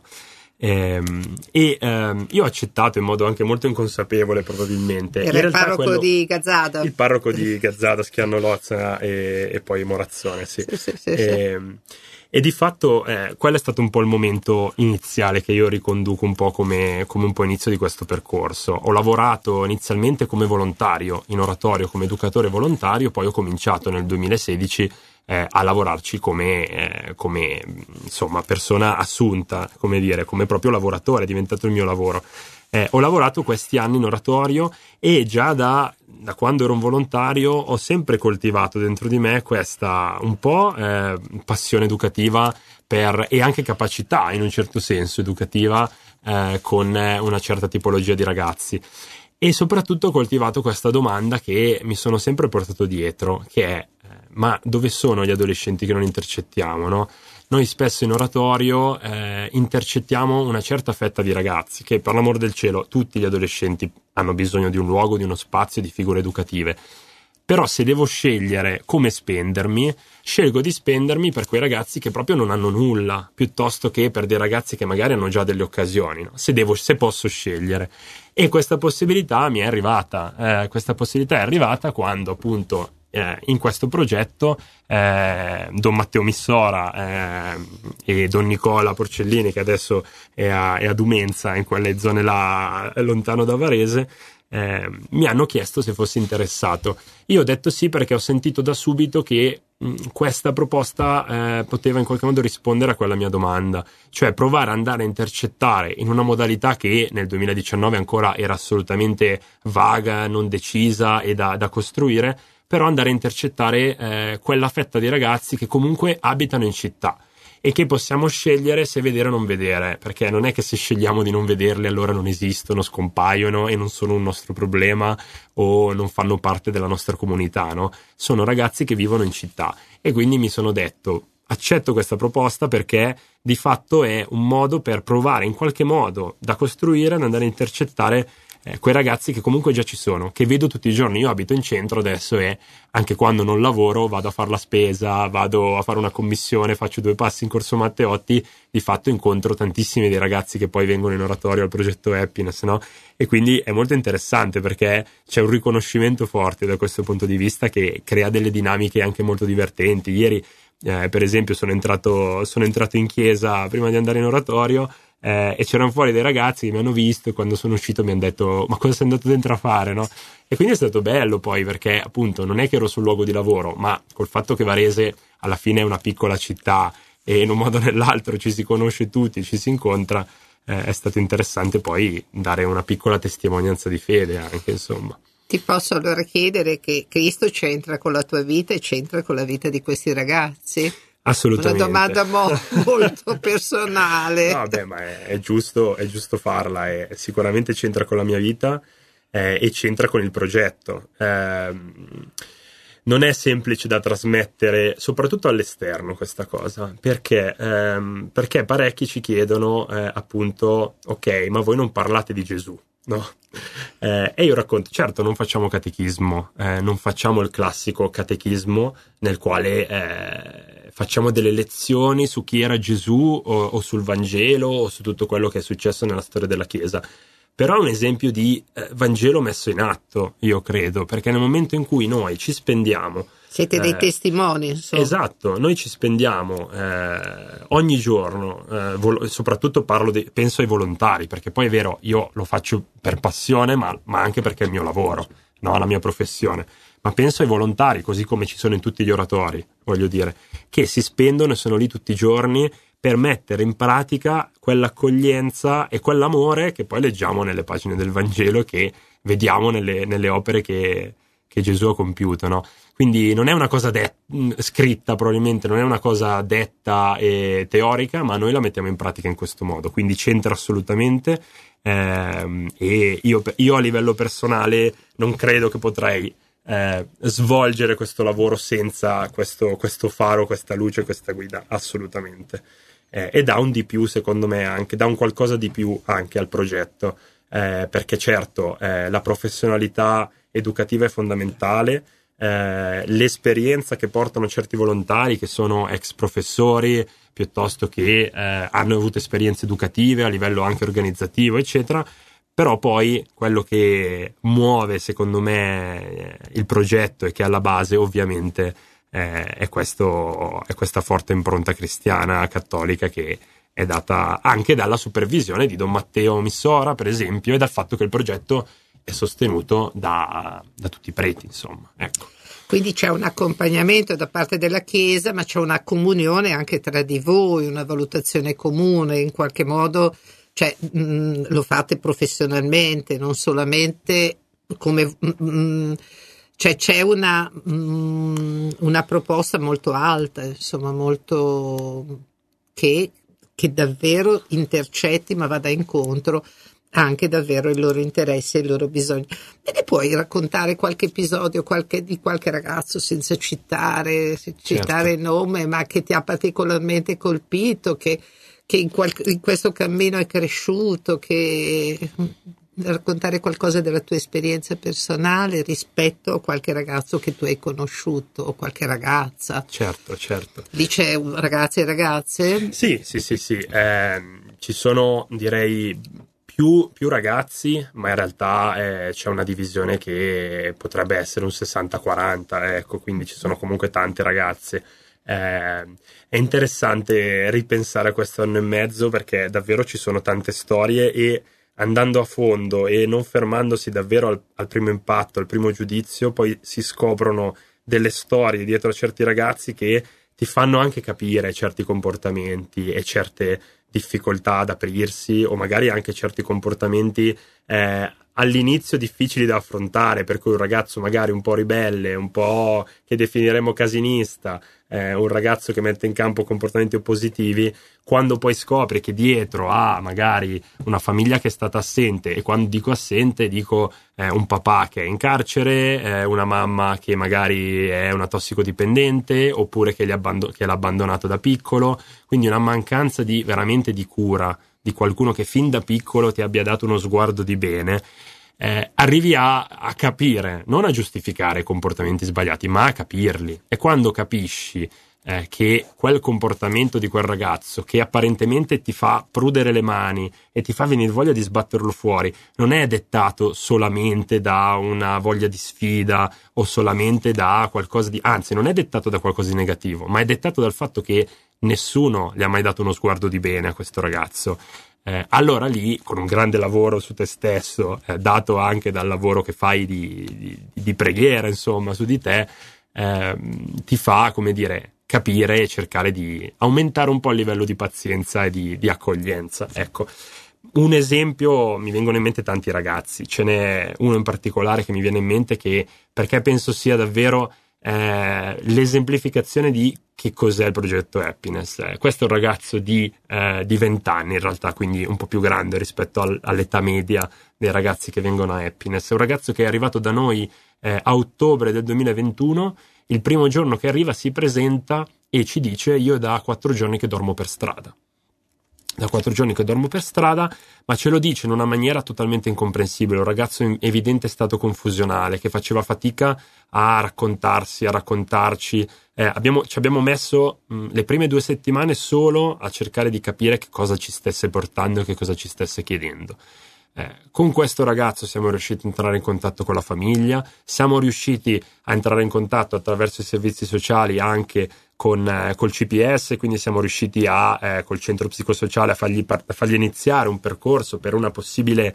E, e ehm, io ho accettato in modo anche molto inconsapevole, probabilmente. Era il parroco quello, di Gazzada. Il parroco di Gazzada, Schianno Lozza e, e poi Morazzone, sì. sì, sì, sì, e, sì. E di fatto eh, quello è stato un po' il momento iniziale che io riconduco un po' come, come un po' inizio di questo percorso. Ho lavorato inizialmente come volontario in oratorio, come educatore volontario, poi ho cominciato nel duemilasedici Eh, a lavorarci come, eh, come insomma persona assunta, come dire, come proprio lavoratore, è diventato il mio lavoro. Eh, ho lavorato questi anni in oratorio e già da, da quando ero un volontario ho sempre coltivato dentro di me questa un po' eh, passione educativa per, e anche capacità in un certo senso educativa eh, con una certa tipologia di ragazzi. E soprattutto ho coltivato questa domanda che mi sono sempre portato dietro, che è: eh, ma dove sono gli adolescenti che non intercettiamo, no? Noi spesso in oratorio eh, intercettiamo una certa fetta di ragazzi che, per l'amor del cielo, tutti gli adolescenti hanno bisogno di un luogo, di uno spazio, di figure educative. Però se devo scegliere come spendermi, scelgo di spendermi per quei ragazzi che proprio non hanno nulla, piuttosto che per dei ragazzi che magari hanno già delle occasioni, no? Se devo, se posso scegliere. E questa possibilità mi è arrivata, eh, questa possibilità è arrivata quando appunto eh, in questo progetto eh, Don Matteo Missora eh, e Don Nicola Porcellini, che adesso è a, è a Dumenza, in quelle zone là lontano da Varese, Eh, mi hanno chiesto se fossi interessato. Io ho detto sì, perché ho sentito da subito che mh, questa proposta eh, poteva in qualche modo rispondere a quella mia domanda, cioè provare ad andare a intercettare in una modalità che nel duemiladiciannove ancora era assolutamente vaga, non decisa e da, da costruire, però andare a intercettare eh, quella fetta di ragazzi che comunque abitano in città e che possiamo scegliere se vedere o non vedere, perché non è che se scegliamo di non vederli allora non esistono, scompaiono e non sono un nostro problema o non fanno parte della nostra comunità, no? Sono ragazzi che vivono in città e quindi mi sono detto: accetto questa proposta perché di fatto è un modo per provare in qualche modo da costruire, ad andare a intercettare Eh, quei ragazzi che comunque già ci sono, che vedo tutti i giorni. Io abito in centro adesso e anche quando non lavoro vado a fare la spesa, vado a fare una commissione, faccio due passi in Corso Matteotti, di fatto incontro tantissimi dei ragazzi che poi vengono in oratorio al progetto Happiness, no? E quindi è molto interessante perché c'è un riconoscimento forte da questo punto di vista che crea delle dinamiche anche molto divertenti. Ieri eh, per esempio sono entrato, sono entrato in chiesa prima di andare in oratorio Eh, e c'erano fuori dei ragazzi che mi hanno visto e quando sono uscito mi hanno detto: ma cosa sei andato dentro a fare, no? E quindi è stato bello poi, perché appunto non è che ero sul luogo di lavoro, ma col fatto che Varese alla fine è una piccola città e in un modo o nell'altro ci si conosce tutti, ci si incontra, eh, è stato interessante poi dare una piccola testimonianza di fede anche, insomma. Ti posso allora chiedere che Cristo c'entra con la tua vita e c'entra con la vita di questi ragazzi? Assolutamente. Una domanda mo- molto personale. No, beh, ma è, è giusto, è giusto farla, e sicuramente c'entra con la mia vita eh, e c'entra con il progetto. Eh, non è semplice da trasmettere, soprattutto all'esterno, questa cosa, perché, ehm, perché parecchi ci chiedono eh, appunto: ok, ma voi non parlate di Gesù, no? Eh, e io racconto, certo, non facciamo catechismo, eh, non facciamo il classico catechismo nel quale eh, facciamo delle lezioni su chi era Gesù o, o sul Vangelo o su tutto quello che è successo nella storia della Chiesa. Però è un esempio di eh, Vangelo messo in atto, io credo, perché nel momento in cui noi ci spendiamo... Siete dei eh, testimoni, insomma. Esatto, noi ci spendiamo eh, ogni giorno, eh, vol- soprattutto parlo di, penso ai volontari, perché poi è vero, io lo faccio per passione, ma, ma anche perché è il mio lavoro, no, la mia professione. Ma penso ai volontari, così come ci sono in tutti gli oratori, voglio dire, che si spendono e sono lì tutti i giorni per mettere in pratica quell'accoglienza e quell'amore che poi leggiamo nelle pagine del Vangelo e che vediamo nelle, nelle opere che, che Gesù ha compiuto, no? Quindi non è una cosa det- scritta, probabilmente non è una cosa detta e teorica, ma noi la mettiamo in pratica in questo modo, quindi c'entra assolutamente. Ehm, e io, io a livello personale non credo che potrei eh, svolgere questo lavoro senza questo, questo faro, questa luce, questa guida, assolutamente. Eh, e dà un di più, secondo me, anche dà un qualcosa di più anche al progetto, eh, perché certo eh, la professionalità educativa è fondamentale. Eh, l'esperienza che portano certi volontari che sono ex professori piuttosto che eh, hanno avuto esperienze educative a livello anche organizzativo, eccetera. Però poi quello che muove, secondo me, il progetto e che è alla base, ovviamente, eh, è, questo, è questa forte impronta cristiana cattolica che è data anche dalla supervisione di Don Matteo Missora, per esempio, e dal fatto che il progetto è sostenuto da, da tutti i preti, insomma, ecco. Quindi c'è un accompagnamento da parte della Chiesa, ma c'è una comunione anche tra di voi, una valutazione comune, in qualche modo, cioè mh, lo fate professionalmente, non solamente come mh, cioè c'è una mh, una proposta molto alta, insomma, molto che che davvero intercetti ma vada incontro anche davvero ai loro interessi e ai loro bisogni. Me ne puoi raccontare qualche episodio qualche, di qualche ragazzo senza citare, citare certo. nome, ma che ti ha particolarmente colpito, che, che in, qual, in questo cammino è cresciuto, che raccontare qualcosa della tua esperienza personale rispetto a qualche ragazzo che tu hai conosciuto o qualche ragazza? Certo, certo. Dice ragazzi e ragazze? Sì, sì, sì, sì. Eh, ci sono, direi, più, più ragazzi, ma in realtà eh, c'è una divisione che potrebbe essere un sessanta quaranta, ecco, quindi ci sono comunque tante ragazze. Eh, è interessante ripensare a questo anno e mezzo, perché davvero ci sono tante storie, e andando a fondo e non fermandosi davvero al, al primo impatto, al primo giudizio, poi si scoprono delle storie dietro a certi ragazzi che ti fanno anche capire certi comportamenti e certe difficoltà ad aprirsi, o magari anche certi comportamenti eh, all'inizio difficili da affrontare, per cui un ragazzo magari un po' ribelle, un po' che definiremo casinista, eh, un ragazzo che mette in campo comportamenti oppositivi, quando poi scopri che dietro ha magari una famiglia che è stata assente, e quando dico assente dico eh, un papà che è in carcere, eh, una mamma che magari è una tossicodipendente, oppure che, gli abbando- che l'ha abbandonato da piccolo, quindi una mancanza di veramente di cura di qualcuno che fin da piccolo ti abbia dato uno sguardo di bene, eh, arrivi a, a capire, non a giustificare i comportamenti sbagliati, ma a capirli. E quando capisci eh, che quel comportamento di quel ragazzo, che apparentemente ti fa prudere le mani e ti fa venire voglia di sbatterlo fuori, non è dettato solamente da una voglia di sfida o solamente da qualcosa di... anzi, non è dettato da qualcosa di negativo, ma è dettato dal fatto che nessuno gli ha mai dato uno sguardo di bene a questo ragazzo. Eh, allora lì, con un grande lavoro su te stesso, eh, dato anche dal lavoro che fai di, di, di preghiera, insomma, su di te, eh, ti fa, come dire, capire e cercare di aumentare un po' il livello di pazienza e di, di accoglienza. Ecco, un esempio, mi vengono in mente tanti ragazzi, ce n'è uno in particolare che mi viene in mente, che perché penso sia davvero Eh, l'esemplificazione di che cos'è il progetto Happiness. Eh, questo è un ragazzo di eh, di venti anni in realtà, quindi un po' più grande rispetto al, all'età media dei ragazzi che vengono a Happiness. È un ragazzo che è arrivato da noi eh, a ottobre del duemilaventuno. Il primo giorno che arriva si presenta e ci dice: io da quattro giorni che dormo per strada. Da quattro giorni che dormo per strada, ma ce lo dice in una maniera totalmente incomprensibile. Un ragazzo in evidente stato confusionale, che faceva fatica a raccontarsi, a raccontarci. Eh, abbiamo, ci abbiamo messo mh, le prime due settimane solo a cercare di capire che cosa ci stesse portando e che cosa ci stesse chiedendo. Eh, con questo ragazzo siamo riusciti a entrare in contatto con la famiglia, siamo riusciti a entrare in contatto attraverso i servizi sociali anche con eh, col C P S, quindi siamo riusciti a eh, col centro psicosociale a fargli, a fargli iniziare un percorso per una possibile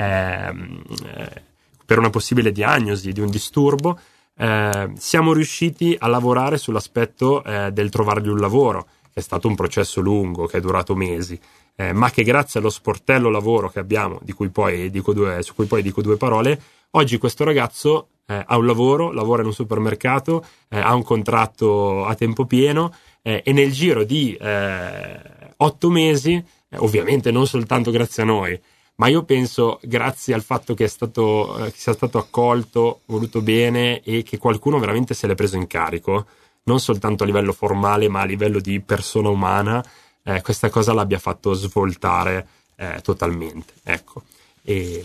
ehm, eh, per una possibile diagnosi di un disturbo. Eh, siamo riusciti a lavorare sull'aspetto eh, del trovargli un lavoro, che è stato un processo lungo, che è durato mesi. Eh, ma che grazie allo sportello lavoro che abbiamo, di cui poi dico due, su cui poi dico due parole, oggi questo ragazzo eh, ha un lavoro, lavora in un supermercato, eh, ha un contratto a tempo pieno eh, e nel giro di eh, otto mesi, eh, ovviamente non soltanto grazie a noi, ma io penso grazie al fatto che è stato eh, che sia stato accolto, voluto bene, e che qualcuno veramente se l'è preso in carico, non soltanto a livello formale ma a livello di persona umana. Eh, questa cosa l'abbia fatto svoltare eh, totalmente, ecco. E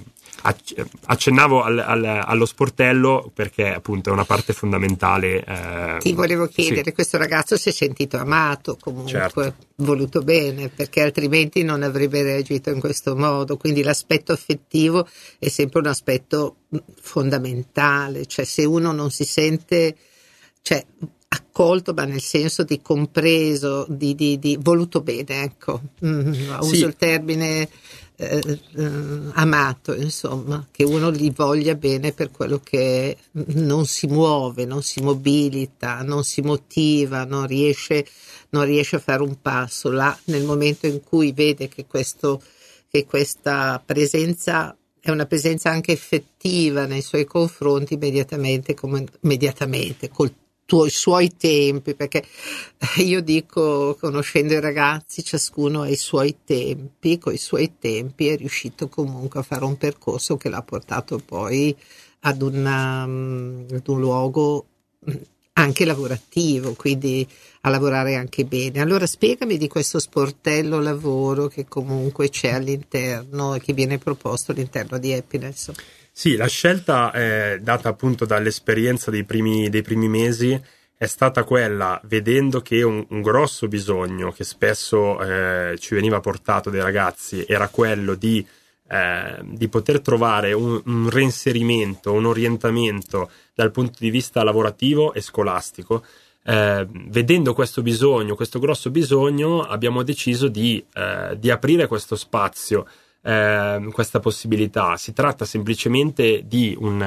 accennavo al, al, allo sportello perché appunto è una parte fondamentale. Eh, Ti volevo chiedere, sì. Questo ragazzo si è sentito amato, comunque certo. voluto bene, perché altrimenti non avrebbe reagito in questo modo, quindi l'aspetto affettivo è sempre un aspetto fondamentale, cioè se uno non si sente, cioè accolto, ma nel senso di compreso, di, di, di voluto bene, ecco, mm, uso sì. il termine eh, eh, amato, insomma, che uno gli voglia bene per quello che è, non si muove, non si mobilita, non si motiva, non riesce, non riesce a fare un passo. Là, nel momento in cui vede che, questo, che questa presenza è una presenza anche effettiva nei suoi confronti, immediatamente, come, immediatamente col tuoi suoi tempi, perché io dico, conoscendo i ragazzi, ciascuno ha i suoi tempi, con i suoi tempi è riuscito comunque a fare un percorso che l'ha portato poi ad, una, ad un luogo anche lavorativo, quindi a lavorare anche bene. Allora spiegami di questo sportello lavoro che comunque c'è all'interno e che viene proposto all'interno di Happiness. Sì, la scelta è data appunto dall'esperienza dei primi, dei primi mesi, è stata quella, vedendo che un, un grosso bisogno che spesso eh, ci veniva portato dai ragazzi era quello di, eh, di poter trovare un, un reinserimento, un orientamento dal punto di vista lavorativo e scolastico. Eh, vedendo questo bisogno, questo grosso bisogno, abbiamo deciso di, eh, di aprire questo spazio, Eh, questa possibilità. Si tratta semplicemente di un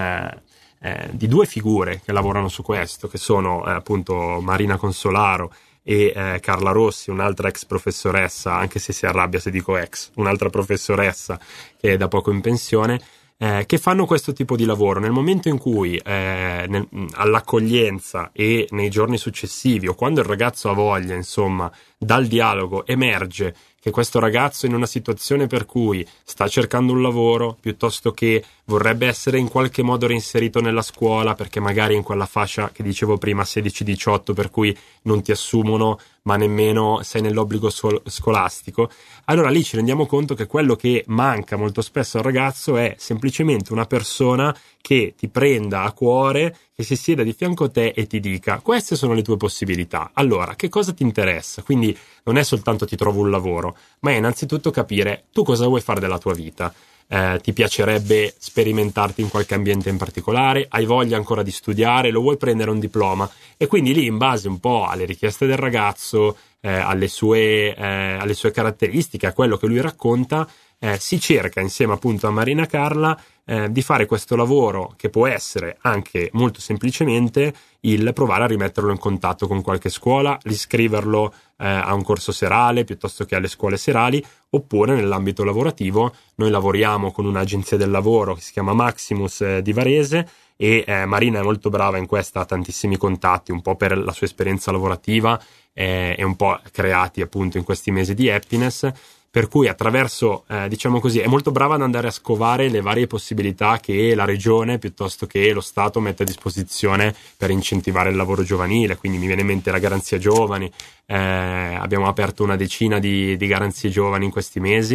eh, di due figure che lavorano su questo, che sono eh, appunto Marina Consolaro e eh, Carla Rossi, un'altra ex professoressa, anche se si arrabbia se dico ex, un'altra professoressa che è da poco in pensione, eh, che fanno questo tipo di lavoro. Nel momento in cui eh, nel, all'accoglienza e nei giorni successivi, o quando il ragazzo ha voglia, insomma, dal dialogo emerge che questo ragazzo è in una situazione per cui sta cercando un lavoro, piuttosto che vorrebbe essere in qualche modo reinserito nella scuola, perché magari in quella fascia che dicevo prima, sedici diciotto, per cui non ti assumono ma nemmeno sei nell'obbligo sol- scolastico, allora lì ci rendiamo conto che quello che manca molto spesso al ragazzo è semplicemente una persona che ti prenda a cuore, che si sieda di fianco a te e ti dica: queste sono le tue possibilità, allora che cosa ti interessa? Quindi non è soltanto ti trovo un lavoro, ma è innanzitutto capire tu cosa vuoi fare della tua vita. Eh, ti piacerebbe sperimentarti in qualche ambiente in particolare, hai voglia ancora di studiare, lo vuoi prendere un diploma, e quindi lì, in base un po' alle richieste del ragazzo, eh, alle sue, eh, alle sue caratteristiche, a quello che lui racconta, eh, si cerca insieme appunto a Marina Carla eh, di fare questo lavoro, che può essere anche molto semplicemente il provare a rimetterlo in contatto con qualche scuola, l'iscriverlo eh, a un corso serale piuttosto che alle scuole serali, oppure nell'ambito lavorativo. Noi lavoriamo con un'agenzia del lavoro che si chiama Maximus eh, di Varese, e eh, Marina è molto brava in questa, ha tantissimi contatti, un po' per la sua esperienza lavorativa eh, e un po' creati appunto in questi mesi di Happiness, per cui attraverso, eh, diciamo così, è molto brava ad andare a scovare le varie possibilità che la regione piuttosto che lo Stato mette a disposizione per incentivare il lavoro giovanile. Quindi mi viene in mente la garanzia giovani, eh, abbiamo aperto una decina di, di garanzie giovani in questi mesi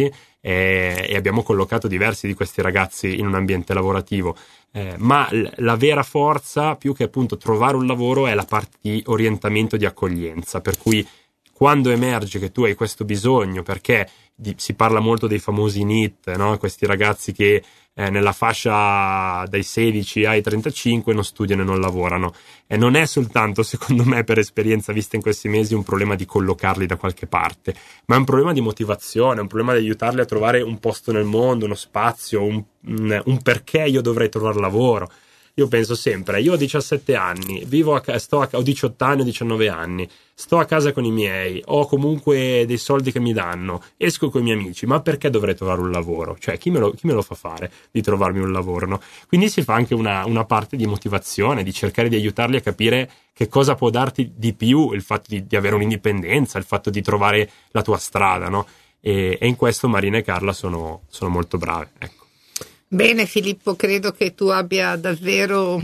eh, e abbiamo collocato diversi di questi ragazzi in un ambiente lavorativo. Eh, ma l- la vera forza, più che appunto trovare un lavoro, è la parte di orientamento, di accoglienza, per cui quando emerge che tu hai questo bisogno, perché di, si parla molto dei famosi N E E T, no? Questi ragazzi che eh, nella fascia dai sedici ai trentacinque non studiano e non lavorano, e non è soltanto, secondo me, per esperienza vista in questi mesi, un problema di collocarli da qualche parte, ma è un problema di motivazione, un problema di aiutarli a trovare un posto nel mondo, uno spazio, un, un, un perché io dovrei trovare lavoro. Io penso sempre, io ho diciassette anni, vivo a, sto a, ho diciotto anni, diciannove anni, sto a casa con i miei, ho comunque dei soldi che mi danno, esco con i miei amici, ma perché dovrei trovare un lavoro? Cioè, chi me lo, chi me lo fa fare di trovarmi un lavoro, no? Quindi si fa anche una, una parte di motivazione, di cercare di aiutarli a capire che cosa può darti di più il fatto di, di avere un'indipendenza, il fatto di trovare la tua strada, no? E, e in questo Marina e Carla sono, sono molto brave, ecco. Bene Filippo, credo che tu abbia davvero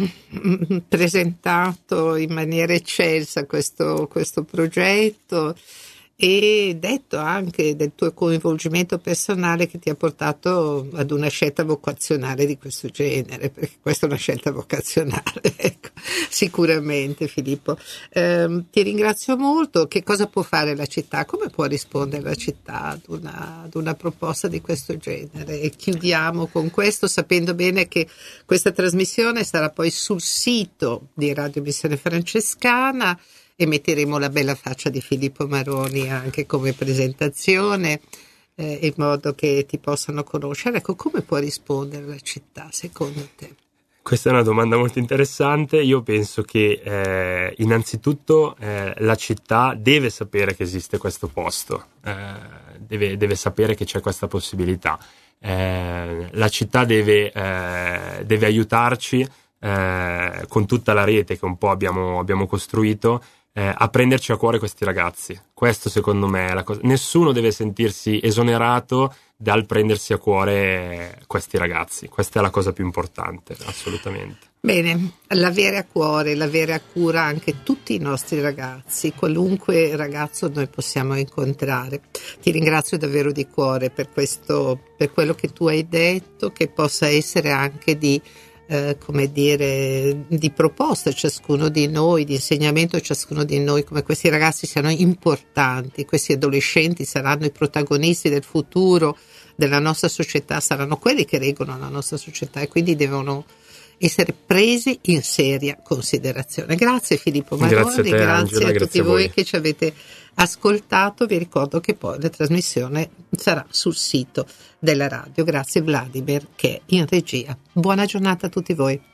presentato in maniera eccelsa questo, questo progetto e detto anche del tuo coinvolgimento personale che ti ha portato ad una scelta vocazionale di questo genere, perché questa è una scelta vocazionale, ecco, sicuramente Filippo. Eh, ti ringrazio molto. Che cosa può fare la città? Come può rispondere la città ad una, ad una proposta di questo genere? E chiudiamo con questo, sapendo bene che questa trasmissione sarà poi sul sito di Radio Missione Francescana, e metteremo la bella faccia di Filippo Maroni anche come presentazione, eh, in modo che ti possano conoscere. Ecco, come può rispondere la città secondo te? Questa è una domanda molto interessante. Io penso che eh, innanzitutto eh, la città deve sapere che esiste questo posto, eh, deve, deve sapere che c'è questa possibilità. Eh, la città deve, eh, deve aiutarci eh, con tutta la rete che un po' abbiamo, abbiamo costruito, eh, a prenderci a cuore questi ragazzi. Questo secondo me è la cosa. Nessuno deve sentirsi esonerato dal prendersi a cuore questi ragazzi. Questa è la cosa più importante, assolutamente. Bene, l'avere a cuore, l'avere a cura anche tutti i nostri ragazzi, qualunque ragazzo noi possiamo incontrare. Ti ringrazio davvero di cuore per questo, per quello che tu hai detto, che possa essere anche di, eh, come dire, di proposta a ciascuno di noi, di insegnamento a ciascuno di noi, come questi ragazzi siano importanti, questi adolescenti saranno i protagonisti del futuro della nostra società, saranno quelli che reggono la nostra società e quindi devono essere presi in seria considerazione. Grazie Filippo Maroni, grazie a, te, grazie Angela, a grazie tutti a voi voi che ci avete ascoltato. Vi ricordo che poi la trasmissione sarà sul sito della radio. Grazie Vladimir che è in regia. Buona giornata a tutti voi.